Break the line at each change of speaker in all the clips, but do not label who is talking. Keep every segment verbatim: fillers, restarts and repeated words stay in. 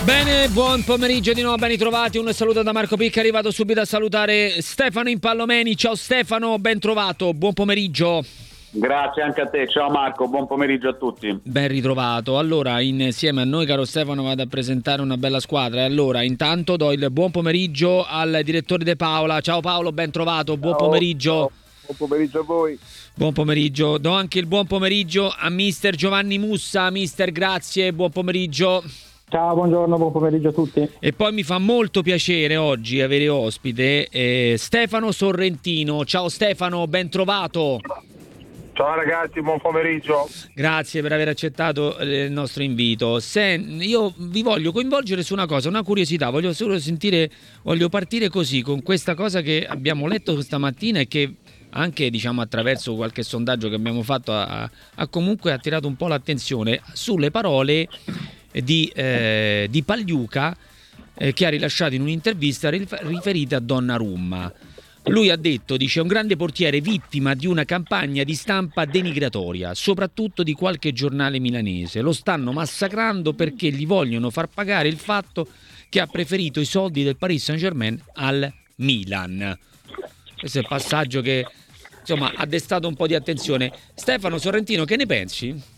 Bene, buon pomeriggio di nuovo, ben ritrovati. Un saluto da Marco Picca, arrivato subito a salutare Stefano Impallomeni. Ciao Stefano, ben trovato, buon pomeriggio.
Grazie anche a te, ciao Marco, buon pomeriggio a tutti.
Ben ritrovato. Allora, insieme a noi, caro Stefano, vado a presentare una bella squadra. E allora, intanto do il buon pomeriggio al direttore De Paola. Ciao Paolo, ben trovato, buon
Ciao,
pomeriggio.
ciao. Buon pomeriggio a voi.
Buon pomeriggio. Do anche il buon pomeriggio a mister Giovanni Mussa. Mister, grazie, buon pomeriggio.
Ciao, buongiorno, buon pomeriggio a tutti.
E poi mi fa molto piacere oggi avere ospite eh, Stefano Sorrentino. Ciao Stefano, ben trovato.
Ciao ragazzi, buon pomeriggio.
Grazie per aver accettato il nostro invito. Se, io vi voglio coinvolgere su una cosa, una curiosità, voglio solo sentire, voglio partire così con questa cosa che abbiamo letto questa mattina e che anche, diciamo, attraverso qualche sondaggio che abbiamo fatto ha, ha comunque attirato un po' l'attenzione sulle parole di, eh, di Pagliuca eh, che ha rilasciato in un'intervista riferita a Donnarumma. Lui ha detto, dice, un grande portiere vittima di una campagna di stampa denigratoria, soprattutto di qualche giornale milanese. Lo stanno massacrando perché gli vogliono far pagare il fatto che ha preferito i soldi del Paris Saint-Germain al Milan. Questo è il passaggio che, insomma, ha destato un po' di attenzione. Stefano Sorrentino, che ne pensi?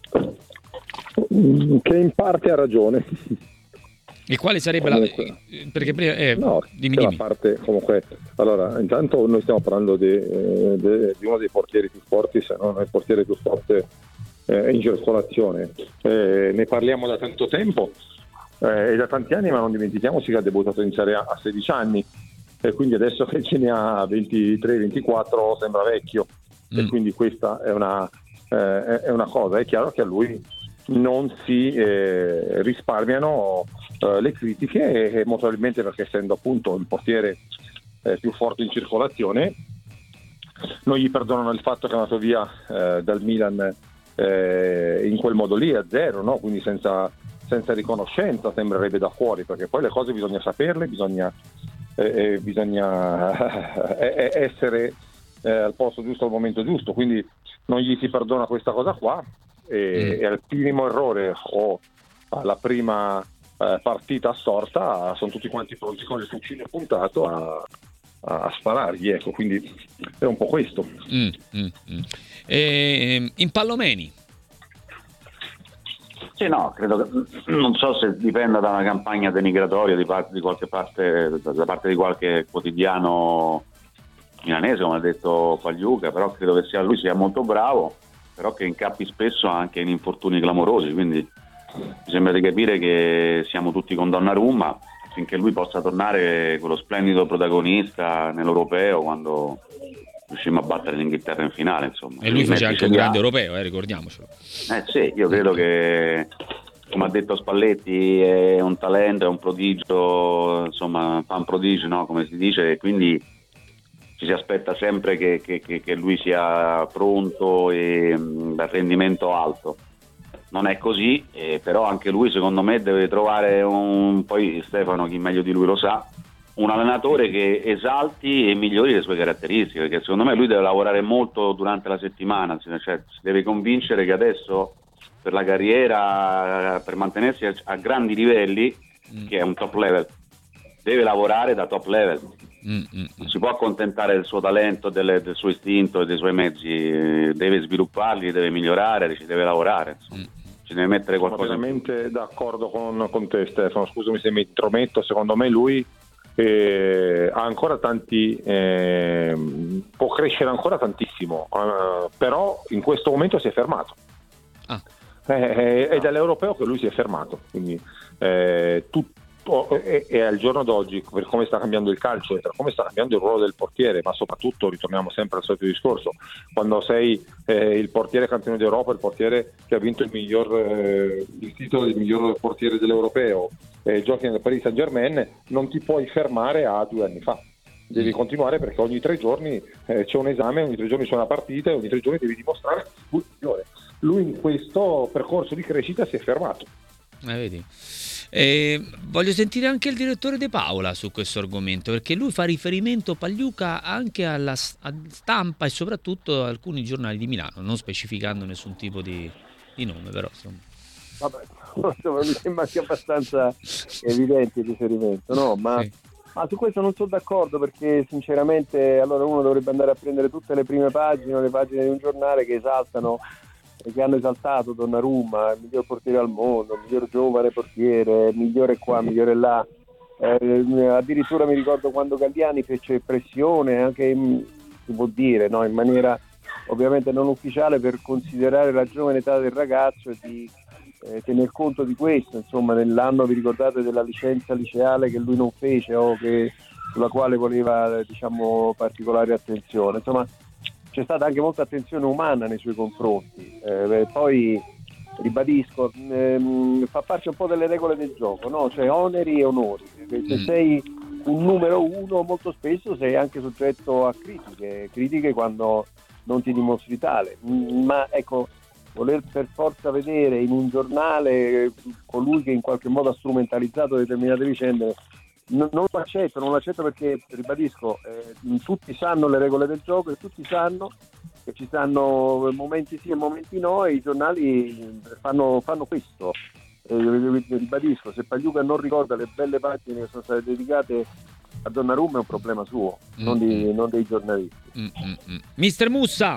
Che in parte ha ragione.
E quale sarebbe la... Perché prima... Eh,
no,
dimmi,
la
dimmi.
parte comunque... Allora, intanto noi stiamo parlando di, di, di uno dei portieri più forti, se non il portiere più forte eh, in circolazione. Eh, ne parliamo da tanto tempo eh, e da tanti anni, ma non dimentichiamoci che ha debuttato in Serie A a sedici anni e quindi adesso che ce ne ha ventitré ventiquattro sembra vecchio mm. e quindi questa è una, eh, è una cosa. È chiaro che a lui non si eh, risparmiano eh, le critiche e, e molto probabilmente perché essendo appunto il portiere eh, più forte in circolazione non gli perdonano il fatto che è andato via eh, dal Milan eh, in quel modo lì a zero, no? Quindi senza, senza riconoscenza sembrerebbe da fuori, perché poi le cose bisogna saperle, bisogna, eh, bisogna eh, essere eh, al posto giusto al momento giusto, quindi non gli si perdona questa cosa qua. E, mm. e al minimo errore o alla prima eh, partita storta sono tutti quanti pronti con il fucile puntato a, a sparargli, ecco, quindi è un po' questo.
mm, mm, mm. E, Impallomeni.
Sì, no, credo che non so se dipenda da una campagna denigratoria di, parte, di qualche parte, da parte di qualche quotidiano milanese, come ha detto Pagliuca, però credo che sia, lui sia molto bravo, però che incappi spesso anche in infortuni clamorosi, quindi mi sembra di capire che siamo tutti con Donnarumma finché lui possa tornare quello splendido protagonista nell'europeo quando riuscimmo a battere l'Inghilterra in finale, insomma.
E lui fece anche un grande europeo, eh, ricordiamocelo.
Eh sì, io credo che, come ha detto Spalletti, è un talento, è un prodigio, insomma, fa un prodigio, no? Come si dice, quindi ci si aspetta sempre che, che, che lui sia pronto e mh, dal rendimento alto. Non è così, eh, però anche lui secondo me deve trovare un, poi Stefano chi meglio di lui lo sa, un allenatore che esalti e migliori le sue caratteristiche, perché secondo me lui deve lavorare molto durante la settimana, cioè si deve convincere che adesso per la carriera, per mantenersi a, a grandi livelli, mm. che è un top level, deve lavorare da top level. Non si può accontentare del suo talento, del, del suo istinto e dei suoi mezzi, deve svilupparli, deve migliorare, ci deve lavorare, insomma. Ci deve mettere qualcosa.
Sono veramente d'accordo con, con te Stefano, scusami se mi intrometto, secondo me lui eh, ha ancora tanti eh, può crescere ancora tantissimo, eh, però in questo momento si è fermato. Ah. Eh, è dall'europeo che lui si è fermato, quindi eh, tutto E, e al giorno d'oggi, per come sta cambiando il calcio e per come sta cambiando il ruolo del portiere, ma soprattutto ritorniamo sempre al solito discorso, quando sei eh, il portiere campione d'Europa, il portiere che ha vinto il miglior eh, il titolo di miglior portiere dell'europeo, eh, giochi nel Paris Saint-Germain, non ti puoi fermare a due anni fa, devi continuare perché ogni tre giorni eh, c'è un esame, ogni tre giorni c'è una partita e ogni tre giorni devi dimostrare il migliore. Lui in questo percorso di crescita si è fermato.
Eh, vedi. Eh, voglio sentire anche il direttore De Paola su questo argomento, perché lui fa riferimento, Pagliuca, anche alla stampa e soprattutto a alcuni giornali di Milano, non specificando nessun tipo di, di nome, però insomma.
Vabbè, insomma, mi sembra sia abbastanza evidente il riferimento, no? Ma,
Sì.
ma su questo non sono d'accordo, perché sinceramente allora uno dovrebbe andare a prendere tutte le prime pagine o le pagine di un giornale che esaltano e che hanno esaltato Donnarumma, il miglior portiere al mondo, il miglior giovane portiere, migliore qua, migliore là. Eh, addirittura mi ricordo quando Galliani fece pressione, anche in, si può dire, no? In maniera ovviamente non ufficiale, per considerare la giovane età del ragazzo e di eh, tener conto di questo. Insomma, nell'anno, vi ricordate, della licenza liceale che lui non fece o che, sulla quale voleva, diciamo, particolare attenzione. Insomma, c'è stata anche molta attenzione umana nei suoi confronti. Eh, poi ribadisco, ehm, fa parte un po' delle regole del gioco, no? Cioè oneri e onori. Se
Mm.
sei un numero uno, molto spesso sei anche soggetto a critiche, critiche quando non ti dimostri tale. Mm, Ma ecco, voler per forza vedere in un giornale colui che in qualche modo ha strumentalizzato determinate vicende, no- non lo accetto, non lo accetto perché, ribadisco, eh, tutti sanno le regole del gioco e tutti sanno che ci stanno momenti sì e momenti no, e i giornali fanno, fanno questo. Eh, ribadisco, se Pagliuca non ricorda le belle pagine che sono state dedicate a Donnarumma è un problema suo, non, di, non dei giornalisti.
Mm-mm. Mister Mussa.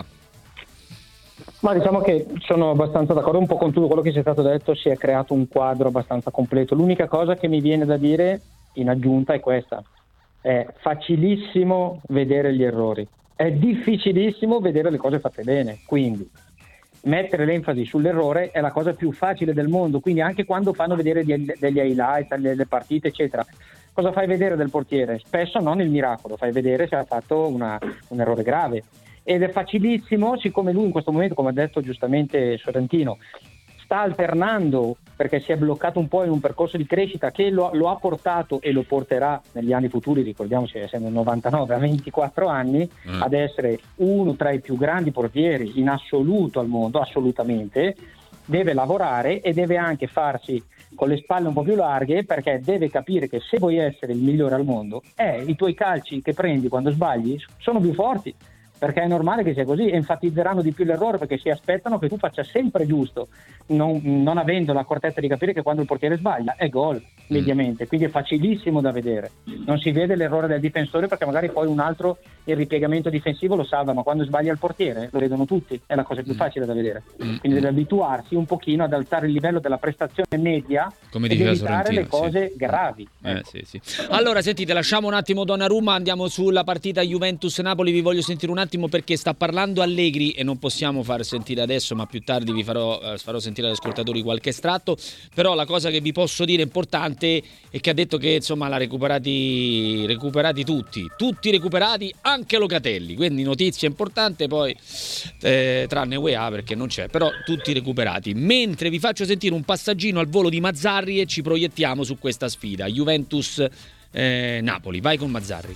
Ma diciamo che sono abbastanza d'accordo un po' con tutto quello che sia stato detto, si è creato un quadro abbastanza completo. L'unica cosa che mi viene da dire in aggiunta è questa: è facilissimo vedere gli errori, è difficilissimo vedere le cose fatte bene, quindi mettere l'enfasi sull'errore è la cosa più facile del mondo. Quindi anche quando fanno vedere degli, degli highlights, delle partite eccetera, cosa fai vedere del portiere? Spesso non il miracolo, fai vedere se ha fatto una, un errore grave. Ed è facilissimo, siccome lui in questo momento, come ha detto giustamente Sorrentino, sta alternando perché si è bloccato un po' in un percorso di crescita che lo, lo ha portato e lo porterà negli anni futuri, ricordiamoci, essendo novantanove a ventiquattro anni,
Mm.
ad essere uno tra i più grandi portieri in assoluto al mondo, assolutamente. Deve lavorare e deve anche farsi con le spalle un po' più larghe, perché deve capire che se vuoi essere il migliore al mondo, eh, i tuoi calci che prendi quando sbagli sono più forti, perché è normale che sia così, e enfatizzeranno di più l'errore perché si aspettano che tu faccia sempre giusto, non, non avendo l'accortezza di capire che quando il portiere sbaglia è gol mediamente, quindi è facilissimo da vedere. Non si vede l'errore del difensore perché magari poi un altro il ripiegamento difensivo lo salva, ma quando sbaglia il portiere lo vedono tutti, è la cosa più facile da vedere. Quindi deve abituarsi un pochino ad alzare il livello della prestazione media,
Come
ed
diceva
evitare le
Sorrentino,
cose
sì.
gravi.
Eh, sì, sì. Allora, sentite, lasciamo un attimo Donnarumma, andiamo sulla partita Juventus-Napoli. Vi voglio sentire un attimo perché sta parlando Allegri e non possiamo far sentire adesso, ma più tardi vi farò, eh, farò sentire agli ascoltatori qualche estratto. Però la cosa che vi posso dire importante è che ha detto che insomma l'ha recuperati, recuperati tutti, tutti recuperati, anche Locatelli. Quindi notizia importante, poi eh, tranne U E A perché non c'è, però tutti recuperati. Mentre vi faccio sentire un passaggino al volo di Mazzarri e ci proiettiamo su questa sfida Juventus-Napoli. Vai con Mazzarri.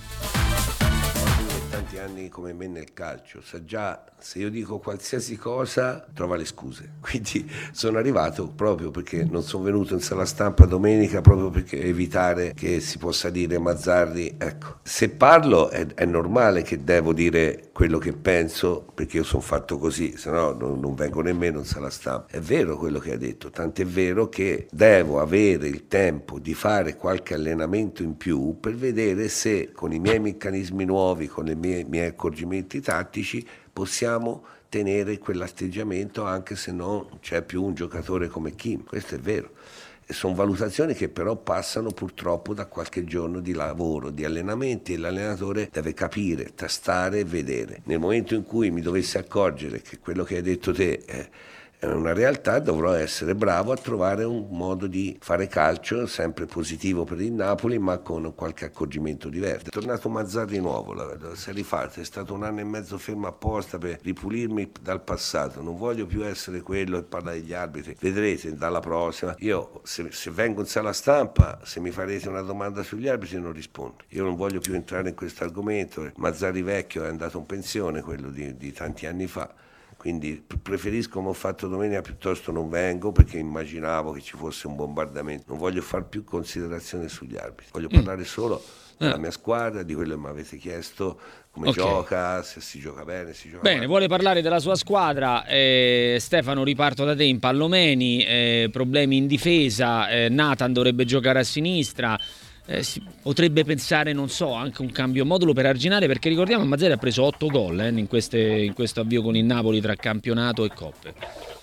Tanti anni come me nel calcio, sa già, se io dico qualsiasi cosa trova le scuse, quindi sono arrivato proprio perché non sono venuto in sala stampa domenica, proprio perché evitare che si possa dire Mazzarri. Ecco, se parlo è, è normale che devo dire quello che penso, perché io sono fatto così, se no non, non vengo nemmeno in sala stampa. È vero quello che ha detto, tant'è vero che devo avere il tempo di fare qualche allenamento in più per vedere se con i miei meccanismi nuovi, con i miei, miei accorgimenti tattici possiamo tenere quell'atteggiamento anche se non c'è più un giocatore come Kim. Questo è vero. E sono valutazioni che però passano purtroppo da qualche giorno di lavoro, di allenamenti, e l'allenatore deve capire, tastare e vedere. Nel momento in cui mi dovessi accorgere che quello che hai detto te è è una realtà, dovrò essere bravo a trovare un modo di fare calcio sempre positivo per il Napoli, ma con qualche accorgimento diverso. È tornato Mazzarri nuovo, la, la, si è rifatto, è stato un anno e mezzo fermo apposta per ripulirmi dal passato. Non voglio più essere quello che parla degli arbitri. Vedrete dalla prossima. Io se, se vengo in sala stampa, se mi farete una domanda sugli arbitri non rispondo. Io non voglio più entrare in questo argomento. Mazzarri vecchio è andato in pensione, quello di, di tanti anni fa. quindi preferisco come ho fatto domenica piuttosto non vengo, perché immaginavo che ci fosse un bombardamento. Non voglio fare più considerazioni sugli arbitri, voglio mm. parlare solo della mia squadra, di quello che mi avete chiesto, come okay. gioca, se si gioca bene, si gioca
bene,
male.
Vuole parlare della sua squadra. eh, Stefano, riparto da te. In Pallomeni, eh, problemi in difesa, eh, Nathan dovrebbe giocare a sinistra. Eh, si potrebbe pensare, non so, anche un cambio modulo per Arginale, perché ricordiamo Mazzarri ha preso otto gol eh, in, queste, in questo avvio con il Napoli tra campionato e coppe.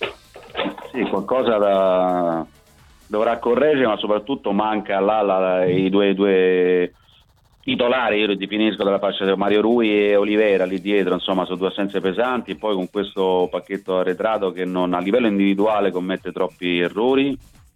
Sì, qualcosa da... dovrà correggere, ma soprattutto manca là, là, i due, due titolari, io li definisco dalla fascia di Mario Rui e Olivera lì dietro, insomma sono due assenze pesanti, e poi con questo pacchetto arretrato che non, a livello individuale commette troppi errori,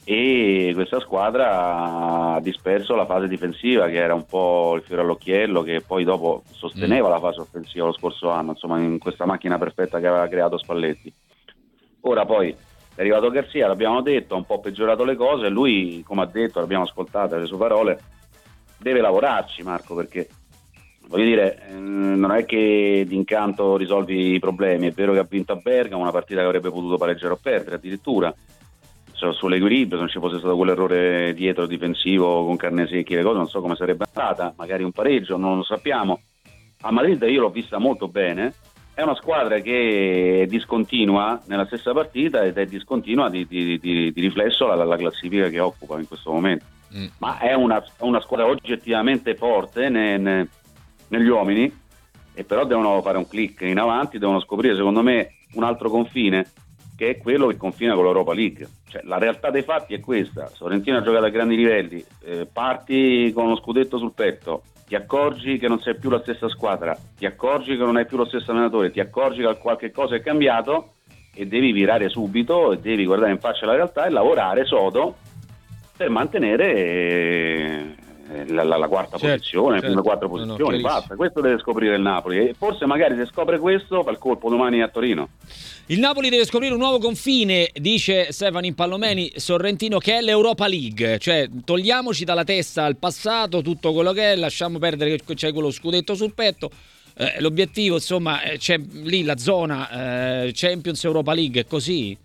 e questa squadra ha disperso la fase difensiva, che era un po' il fiore all'occhiello, che poi dopo sosteneva mm. la fase offensiva lo scorso anno, insomma in questa macchina perfetta che aveva creato Spalletti. Ora poi è arrivato Garzia, l'abbiamo detto, ha un po' peggiorato le cose, lui, come ha detto, l'abbiamo ascoltato le sue parole, deve lavorarci Marco, perché voglio dire, eh, non è che d'incanto risolvi i problemi. È vero che ha vinto a Bergamo, una partita che avrebbe potuto pareggiare o perdere addirittura, sull'equilibrio, se non ci fosse stato quell'errore dietro difensivo con Carnesecchi, le cose non so come sarebbe andata, magari un pareggio, non lo sappiamo. A Madrid io l'ho vista molto bene, è una squadra che è discontinua nella stessa partita ed è discontinua di, di, di, di riflesso alla, alla classifica che occupa in questo momento, mm. ma è una, una squadra oggettivamente forte ne, ne, negli uomini, e però devono fare un click in avanti, devono scoprire secondo me un altro confine, che è quello che confina con l'Europa League. Cioè, la realtà dei fatti è questa: Sorrentino ha giocato a grandi livelli, eh, parti con uno scudetto sul petto, ti accorgi che non sei più la stessa squadra, ti accorgi che non hai più lo stesso allenatore, ti accorgi che qualche cosa è cambiato e devi virare subito e devi guardare in faccia la realtà e lavorare sodo per mantenere eh, la, la, la quarta certo, posizione, certo. le prime quattro posizioni, no, no, basta. Questo deve scoprire il Napoli, e forse magari se scopre questo fa il colpo domani a Torino.
Il Napoli deve scoprire un nuovo confine, dice Stefano in Pallomeni, Sorrentino, che è l'Europa League, cioè togliamoci dalla testa il passato, tutto quello che è, lasciamo perdere che c'è quello scudetto sul petto, eh, l'obiettivo insomma c'è lì la zona eh, Champions, Europa League, è così?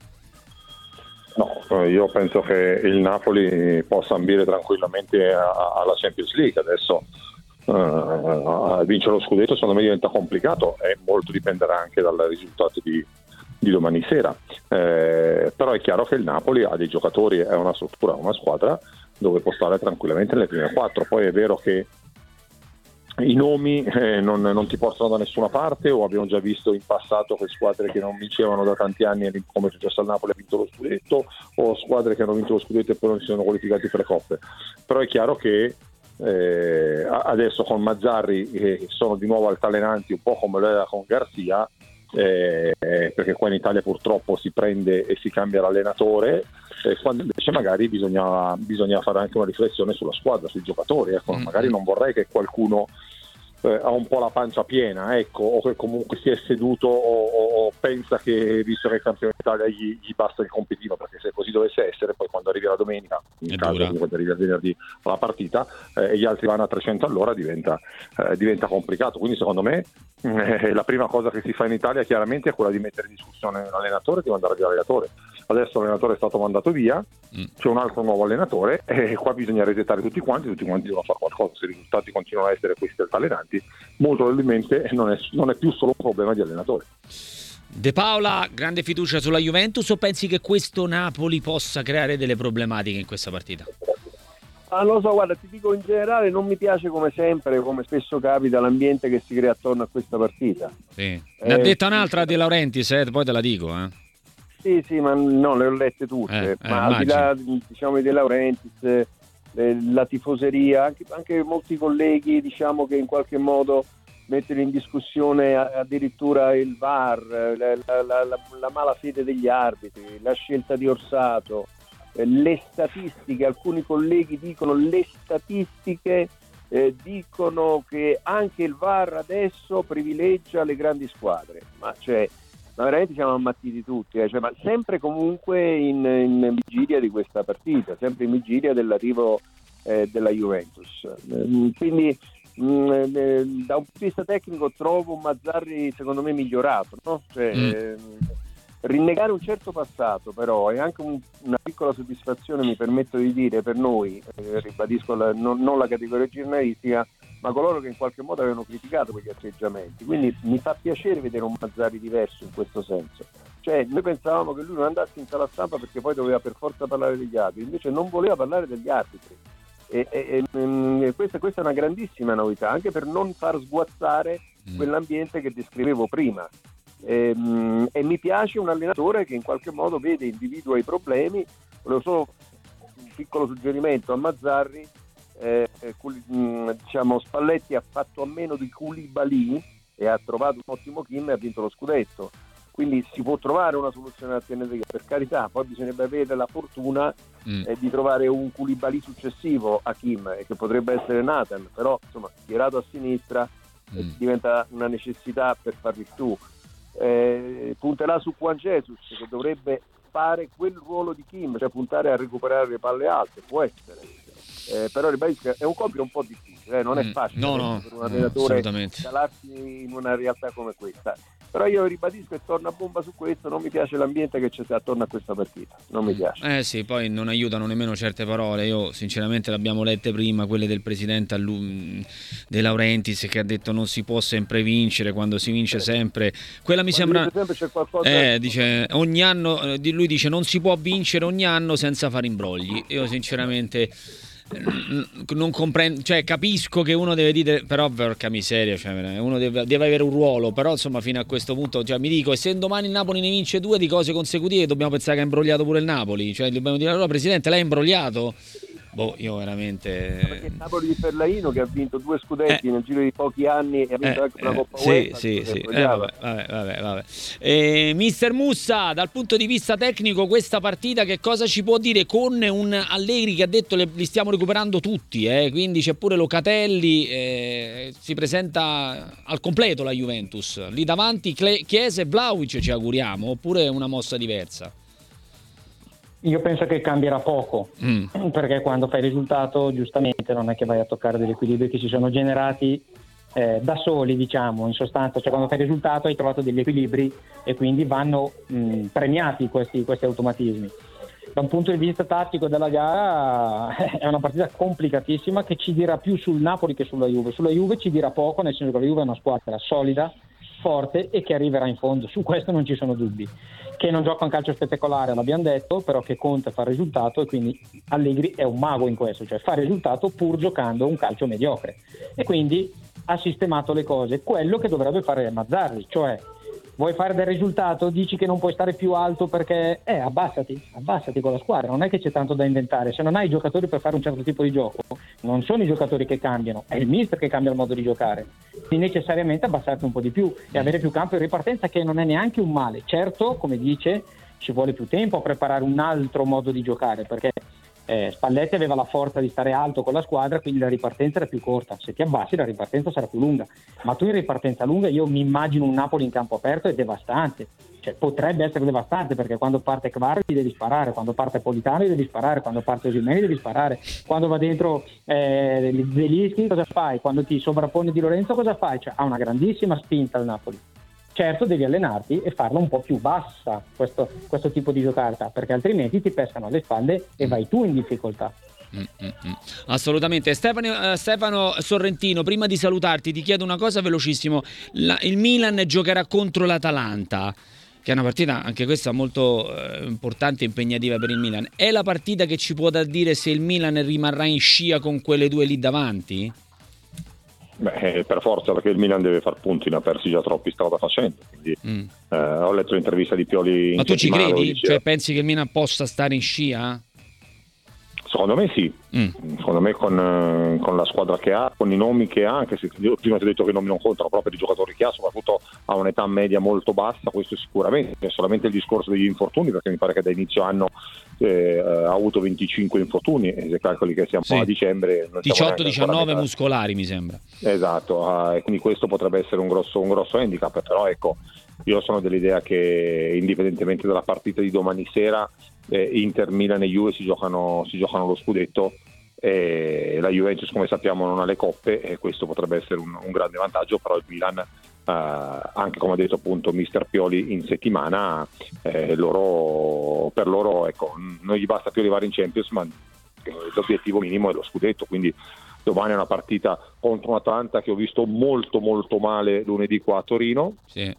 No, io penso che il Napoli possa ambire tranquillamente alla Champions League. Adesso uh, vincere lo scudetto secondo me diventa complicato, e molto dipenderà anche dal risultato di, di domani sera, eh, però è chiaro che il Napoli ha dei giocatori, è una struttura, una squadra dove può stare tranquillamente nelle prime quattro. Poi è vero che i nomi eh, non, non ti portano da nessuna parte, o abbiamo già visto in passato che squadre che non vincevano da tanti anni, come è successo al Napoli, ha vinto lo scudetto, o squadre che hanno vinto lo scudetto e poi non si sono qualificati per le coppe. Però è chiaro che eh, adesso con Mazzarri eh, sono di nuovo altalenanti, un po' come lo era con Garzia, eh, perché qua in Italia purtroppo si prende e si cambia l'allenatore, eh, quando invece magari bisogna, bisogna fare anche una riflessione sulla squadra, sui giocatori, ecco. mm. Magari non vorrei che qualcuno eh, ha un po' la pancia piena, ecco, o che comunque si è seduto o, o pensa che visto che è campione d'Italia gli, gli basta il compitino, perché se così dovesse essere, poi quando arrivi la domenica, in caso quando arrivi il venerdì alla partita eh, e gli altri vanno a trecento all'ora, diventa, eh, diventa complicato. Quindi secondo me eh, la prima cosa che si fa in Italia chiaramente è quella di mettere in discussione l'allenatore e di mandare via l'allenatore. Adesso l'allenatore è stato mandato via, mm. c'è un altro nuovo allenatore e qua bisogna resettare tutti quanti, tutti quanti devono fare qualcosa. Se i risultati continuano a essere questi altalenanti, molto probabilmente non è, non è più solo un problema di allenatore.
De Paola, grande fiducia sulla Juventus, o pensi che questo Napoli possa creare delle problematiche in questa partita?
Ah, non lo so, guarda, ti dico in generale, non mi piace come sempre, come spesso capita, l'ambiente che si crea attorno a questa partita.
Sì. Ne eh, ha detta un'altra De Laurentiis, eh, poi te la dico, eh.
Sì, sì, ma no, le ho lette tutte, eh, ma eh, al di là, diciamo, di Laurentiis, eh, la tifoseria, anche, anche molti colleghi, diciamo, che in qualche modo mettono in discussione addirittura il V A R, la, la, la, la malafede degli arbitri, la scelta di Orsato, eh, le statistiche. Alcuni colleghi dicono le statistiche eh, dicono che anche il V A R adesso privilegia le grandi squadre, ma cioè ma veramente siamo ammattiti tutti, eh? Cioè, ma sempre comunque in, in vigilia di questa partita, sempre in vigilia dell'arrivo eh, della Juventus. Quindi mh, eh, da un punto di vista tecnico trovo Mazzarri secondo me migliorato, no? Cioè,
Mm.
eh, rinnegare un certo passato però è anche un, una piccola soddisfazione, mi permetto di dire, per noi, eh, ribadisco la, non, non la categoria giornalistica, ma coloro che in qualche modo avevano criticato quegli atteggiamenti. Quindi mi fa piacere vedere un Mazzarri diverso in questo senso. Cioè, noi pensavamo che lui non andasse in sala stampa perché poi doveva per forza parlare degli arbitri, invece non voleva parlare degli arbitri. E, e, e questa, questa è una grandissima novità, anche per non far sguazzare
Mm.
quell'ambiente che descrivevo prima. E, e mi piace un allenatore che in qualche modo vede, individua i problemi. Volevo solo un piccolo suggerimento a Mazzarri. Eh, eh, Cul- mh, diciamo Spalletti ha fatto a meno di Koulibaly e ha trovato un ottimo Kim e ha vinto lo scudetto, quindi si può trovare una soluzione alternativa, per carità, poi bisognerebbe avere la fortuna
Mm.
eh, di trovare un Koulibaly successivo a Kim, eh, che potrebbe essere Nathan, però insomma tirato a sinistra eh,
Mm.
diventa una necessità per far virtù. Eh, punterà su Juan Jesus, che dovrebbe fare quel ruolo di Kim, cioè puntare a recuperare le palle alte, può essere. Eh, però ribadisco, è un compito un po' difficile, eh, non è
Mm.
facile
No,
per
no,
un
no,
allenatore
assolutamente.
calarsi in una realtà come questa. Però io ribadisco e torno a bomba su questo, non mi piace l'ambiente che c'è attorno a questa partita, non mi piace.
Eh sì, poi non aiutano nemmeno certe parole. Io sinceramente l'abbiamo lette prima, quelle del presidente Allu- De Laurentiis, che ha detto non si può sempre vincere, quando si vince sempre. Quella mi
Quando
sembra...
dice sempre c'è qualcosa
Eh, dice, ogni anno, eh, di- lui dice non si può vincere ogni anno senza fare imbrogli. Io sinceramente eh, n- non comprendo, cioè capisco che uno deve dire, però porca miseria, cioè, uno deve, deve avere un ruolo, però insomma fino a questo punto, cioè, mi dico, e se domani il Napoli ne vince due di cose consecutive dobbiamo pensare che ha imbrogliato pure il Napoli, cioè dobbiamo dire allora presidente lei è imbrogliato? Boh, io veramente...
perché il Napoli di Ferlaino, che ha vinto due scudetti
Eh.
nel giro di pochi anni e ha vinto
Eh,
anche una
eh,
Coppa
sì,
UEFA,
sì,
che
sì. Eh,
vogliamo.
vabbè, vabbè, vabbè, vabbè. Eh, Mister Mussa, dal punto di vista tecnico, questa partita che cosa ci può dire con un Allegri che ha detto le, li stiamo recuperando tutti, eh? Quindi c'è pure Locatelli, eh, si presenta al completo la Juventus. Lì davanti Cle- Chiesa e Vlahovic, ci auguriamo, oppure una mossa diversa?
Io penso che cambierà poco,
Mm.
perché quando fai risultato giustamente non è che vai a toccare degli equilibri che si sono generati eh, da soli, diciamo, in sostanza, cioè quando fai risultato hai trovato degli equilibri e quindi vanno mh, premiati questi, questi automatismi. Da un punto di vista tattico della gara è una partita complicatissima che ci dirà più sul Napoli che sulla Juve. Sulla Juve ci dirà poco, nel senso che la Juve è una squadra solida, forte e che arriverà in fondo, su questo non ci sono dubbi. Che non gioca un calcio spettacolare, l'abbiamo detto, però che conta fare risultato, e quindi Allegri è un mago in questo, cioè fa risultato pur giocando un calcio mediocre, e quindi ha sistemato le cose, quello che dovrebbe fare Mazzarri, cioè vuoi fare del risultato, dici che non puoi stare più alto perché eh abbassati, abbassati con la squadra, non è che c'è tanto da inventare, se non hai i giocatori per fare un certo tipo di gioco, non sono i giocatori che cambiano, è il mister che cambia il modo di giocare, quindi necessariamente abbassarti un po' di più e avere più campo in ripartenza, che non è neanche un male. Certo, come dice, ci vuole più tempo a preparare un altro modo di giocare, perché Eh, Spalletti aveva la forza di stare alto con la squadra, quindi la ripartenza era più corta. Se ti abbassi la ripartenza sarà più lunga, ma tu in ripartenza lunga, io mi immagino un Napoli in campo aperto è devastante, cioè potrebbe essere devastante, perché quando parte Kvara gli devi sparare, quando parte Politano gli devi sparare, quando parte Osimhen gli devi sparare, quando va dentro eh, Zelinski cosa fai, quando ti sovrappone Di Lorenzo cosa fai, cioè ha una grandissima spinta il Napoli. Certo, devi allenarti e farla un po' più bassa questo, questo tipo di giocata, perché altrimenti ti pescano alle spalle e vai tu in difficoltà.
Mm, mm, mm. Assolutamente. Stefano, eh, Stefano Sorrentino, prima di salutarti ti chiedo una cosa velocissimo. La, il Milan giocherà contro l'Atalanta, che è una partita anche questa molto eh, importante e impegnativa per il Milan. È la partita che ci può da dire se il Milan rimarrà in scia con quelle due lì davanti?
Beh, per forza, perché il Milan deve far punti, ne ha persi già troppi, strada facendo. Quindi,
Mm.
eh, ho letto l'intervista di Pioli.
Ma
in
tu ci
settimana,
credi?
diceva.
Cioè pensi che il Milan possa stare in scia?
Secondo me sì,
Mm.
secondo me con, eh, con la squadra che ha, con i nomi che ha, anche se io prima ti ho detto che i nomi non contano, proprio i giocatori che ha, soprattutto a un'età media molto bassa, questo sicuramente. È solamente il discorso degli infortuni, perché mi pare che da inizio anno eh, ha avuto venticinque infortuni, e se calcoli che siamo
Sì.
a dicembre non siamo
diciotto
neanche ancora a
diciannove
metà.
muscolari mi sembra.
Esatto, eh, quindi questo potrebbe essere un grosso, un grosso handicap, però ecco, io sono dell'idea che indipendentemente dalla partita di domani sera, eh, Inter, Milan e Juve si giocano, si giocano lo scudetto, E la Juventus, come sappiamo, non ha le coppe e questo potrebbe essere un, un grande vantaggio, però il Milan, eh, anche come ha detto appunto mister Pioli in settimana, eh, loro, per loro ecco, non gli basta più arrivare in Champions, ma l'obiettivo minimo è lo scudetto, quindi domani è una partita contro un Atalanta che ho visto molto molto male lunedì qua a Torino,
sì.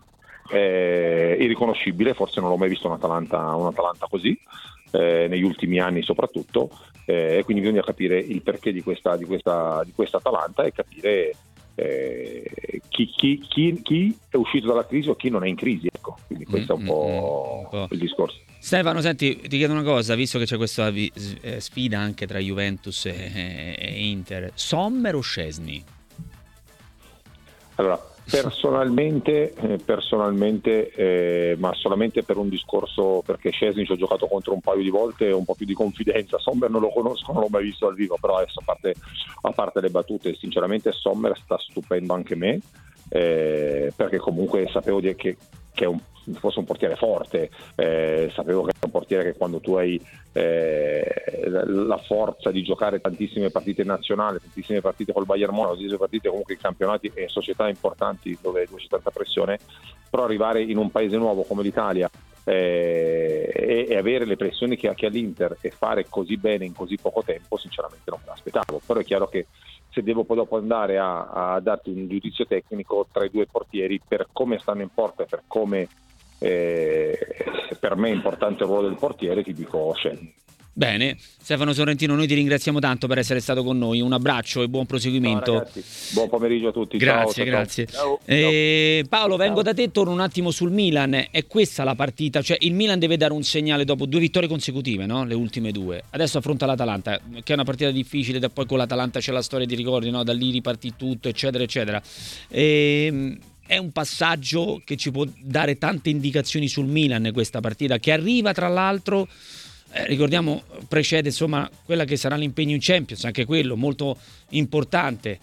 È irriconoscibile, forse non l'ho mai visto un Atalanta, un Atalanta così, eh, negli ultimi anni soprattutto, eh, e quindi bisogna capire il perché di questa, di questa, di questa Atalanta e capire eh, chi, chi, chi, chi è uscito dalla crisi o chi non è in crisi, ecco. Quindi questo è un po',
mm, mm, un po'
il discorso.
Stefano, senti, ti chiedo una cosa, visto che c'è questa vi- eh, sfida anche tra Juventus e, e Inter, Sommer o Szczęsny?
Allora, personalmente, eh, personalmente eh, ma solamente per un discorso, perché Szczęsny ci ho giocato contro un paio di volte e un po' più di confidenza. Sommer non lo conosco, non l'ho mai visto dal vivo, però adesso a parte, a parte le battute, sinceramente Sommer sta stupendo anche me, eh, perché comunque sapevo di, che, che è un, fosse un portiere forte, eh, sapevo che è un portiere che quando tu hai eh, la forza di giocare tantissime partite nazionali, tantissime partite col Bayern Monaco, tantissime partite comunque in campionati e società importanti dove c'è tanta pressione, però arrivare in un paese nuovo come l'Italia eh, e, e avere le pressioni che ha, che ha l'Inter e fare così bene in così poco tempo, sinceramente non me l'aspettavo. Però è chiaro che se devo poi dopo andare a, a darti un giudizio tecnico tra i due portieri, per come stanno in porta e per come eh, per me è importante il ruolo del portiere, ti dico Szczęsny.
Bene, Stefano Sorrentino, noi ti ringraziamo tanto per essere stato con noi, un abbraccio e buon proseguimento.
Ciao ragazzi, buon pomeriggio a tutti.
Grazie,
ciao,
grazie.
Ciao.
Eh, Paolo, vengo da te, torno un attimo sul Milan. È questa la partita, cioè il Milan deve dare un segnale dopo due vittorie consecutive, no? Le ultime due. Adesso affronta l'Atalanta, che è una partita difficile, da poi con l'Atalanta c'è la storia di ricordi, no? Da lì ripartì tutto, eccetera, eccetera. E, è un passaggio che ci può dare tante indicazioni sul Milan, questa partita, che arriva tra l'altro... Eh, ricordiamo, precede insomma quella che sarà l'impegno in Champions, anche quello molto importante.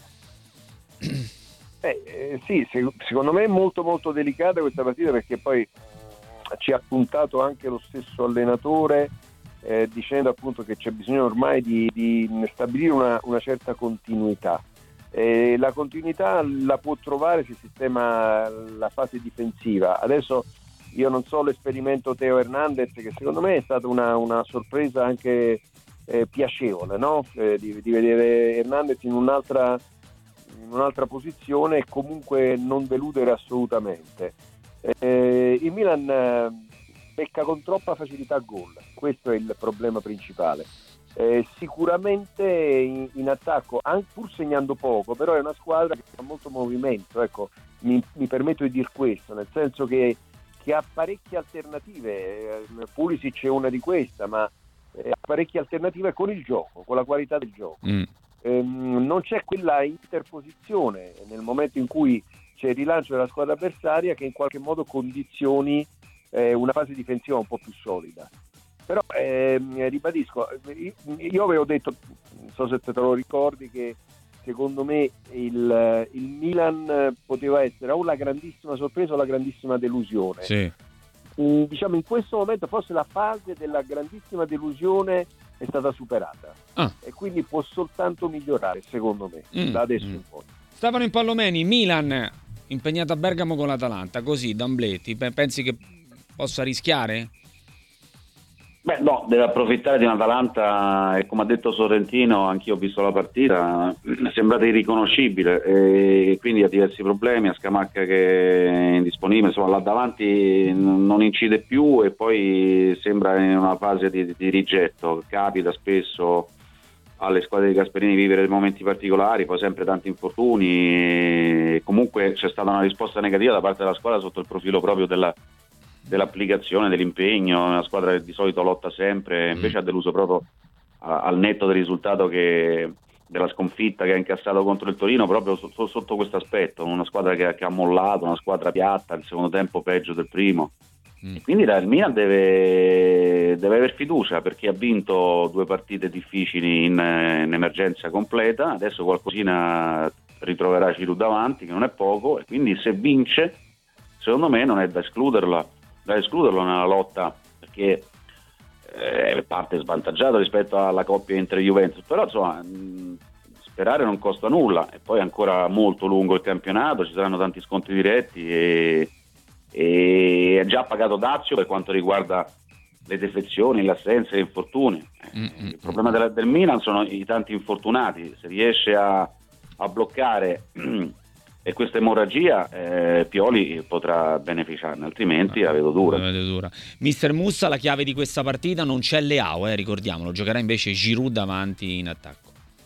Eh, eh, sì, se, secondo me è molto molto delicata questa partita, perché poi ci ha puntato anche lo stesso allenatore eh, dicendo appunto che c'è bisogno ormai di, di stabilire una, una certa continuità. Eh, la continuità la può trovare se sistema la fase difensiva. Adesso io non so l'esperimento Theo Hernandez, che secondo me è stata una, una sorpresa anche eh, piacevole, no? Eh, di, di vedere Hernandez in un'altra, in un'altra posizione e comunque non deludere assolutamente. Eh, il Milan eh, pecca con troppa facilità gol, questo è il problema principale. Eh, sicuramente in, in attacco, anche pur segnando poco, però è una squadra che ha molto movimento, ecco, mi, mi permetto di dire questo, nel senso che che ha parecchie alternative, Pulisic è una di queste, ma ha parecchie alternative con il gioco, con la qualità del gioco. Mm. Ehm, non c'è quella interposizione nel momento in cui c'è il rilancio della squadra avversaria che in qualche modo condizioni eh, una fase difensiva un po' più solida. Però ehm, ribadisco, io avevo detto, non so se te lo ricordi, che secondo me il, il Milan poteva essere o la grandissima sorpresa o la grandissima delusione.
Sì.
Mm, diciamo in questo momento forse la fase della grandissima delusione è stata superata ah. e quindi può soltanto migliorare, secondo me, mm. da adesso mm. in poi.
Stavano in Pallomeni, Milan impegnato a Bergamo con l'Atalanta, così d'Ambletti, pensi che possa rischiare?
Beh no, deve approfittare di un'Atalanta e come ha detto Sorrentino, anch'io ho visto la partita, è sembrata irriconoscibile e quindi ha diversi problemi, a Scamacca che è indisponibile, insomma là davanti non incide più e poi sembra in una fase di, di rigetto. Capita spesso alle squadre di Gasperini vivere dei momenti particolari, poi sempre tanti infortuni e comunque c'è stata una risposta negativa da parte della squadra sotto il profilo proprio della dell'applicazione, dell'impegno, una squadra che di solito lotta sempre, invece mm. ha deluso proprio a, al netto del risultato che della sconfitta che ha incassato contro il Torino, proprio sotto, sotto questo aspetto, una squadra che, che ha mollato, una squadra piatta, il secondo tempo peggio del primo. Mm. E quindi il Milan deve, deve aver fiducia, perché ha vinto due partite difficili in, in emergenza completa, adesso qualcosina ritroverà Giroud davanti, che non è poco, e quindi se vince, secondo me non è da escluderla da escluderlo nella lotta, perché eh, parte svantaggiato rispetto alla coppia Inter-Juventus, però insomma mh, sperare non costa nulla, e poi è ancora molto lungo il campionato, ci saranno tanti scontri diretti e, e è già pagato dazio per quanto riguarda le defezioni, le assenze, gli infortuni.
Mm-mm.
Il problema del, del Milan sono i tanti infortunati, se riesce a, a bloccare e questa emorragia, eh, Pioli potrà beneficiarne, altrimenti la vedo dura.
La vedo dura. Mister Mussa, la chiave di questa partita non c'è Leao, eh, ricordiamolo, giocherà invece Giroud davanti in attacco.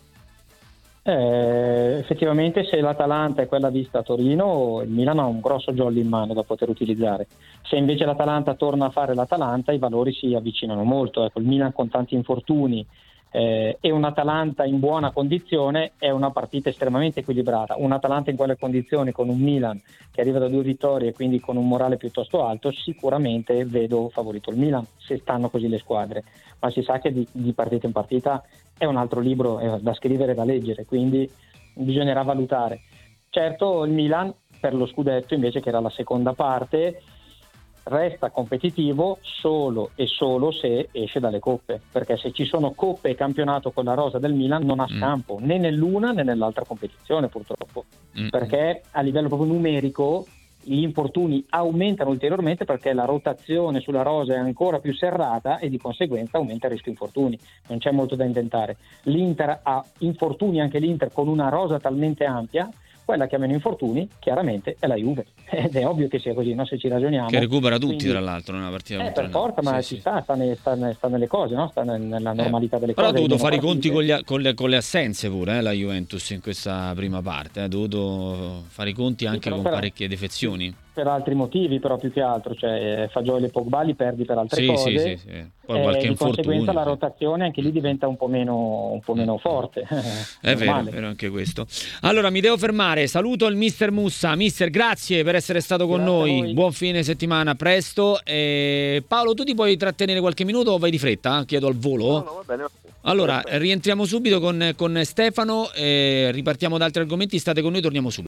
Eh, effettivamente se l'Atalanta è quella vista a Torino, il Milan ha un grosso jolly in mano da poter utilizzare. Se invece l'Atalanta torna a fare l'Atalanta, i valori si avvicinano molto. Ecco, il Milan con tanti infortuni eh, e un Atalanta in buona condizione è una partita estremamente equilibrata. Un Atalanta in quelle condizioni con un Milan che arriva da due vittorie e quindi con un morale piuttosto alto, sicuramente vedo favorito il Milan, se stanno così le squadre, ma si sa che di, di partita in partita è un altro libro è da scrivere e da leggere, quindi bisognerà valutare. Certo il Milan per lo scudetto invece, che era la seconda parte, resta competitivo solo e solo se esce dalle coppe, perché se ci sono coppe e campionato con la rosa del Milan non ha scampo mm. né nell'una né nell'altra competizione purtroppo, mm. perché a livello proprio numerico gli infortuni aumentano ulteriormente, perché la rotazione sulla rosa è ancora più serrata e di conseguenza aumenta il rischio infortuni. Non c'è molto da inventare. L'Inter ha infortuni, anche l'Inter, con una rosa talmente ampia. Quella che ha meno infortuni chiaramente è la Juve, ed è ovvio che sia così, no? Se ci ragioniamo,
che recupera tutti. Quindi, tra l'altro nella partita
eh, per forza, ma sì, ci sì. sta, sta, ne, sta, ne, sta nelle cose, no? Sta nella normalità delle
eh, però
cose.
Però ha dovuto fare i conti con, gli, con, le, con le assenze pure, eh, la Juventus in questa prima parte, ha eh, dovuto fare i conti anche sì, con per, parecchie defezioni.
Per altri motivi, però più che altro, cioè Fagioli e Pogba li perdi per altre
sì,
cose.
Sì, sì, sì. Poi qualche
eh, di conseguenza la rotazione anche lì diventa un po' meno, un po' meno forte.
È vero, è vero anche questo. Allora mi devo fermare, saluto il mister Mussa. Mister, grazie per essere stato con grazie noi, buon fine settimana, presto. E Paolo, tu ti puoi trattenere qualche minuto o vai di fretta? Chiedo al volo.
No, no, va bene.
Allora rientriamo subito con, con Stefano, e ripartiamo da altri argomenti, state con noi, torniamo subito.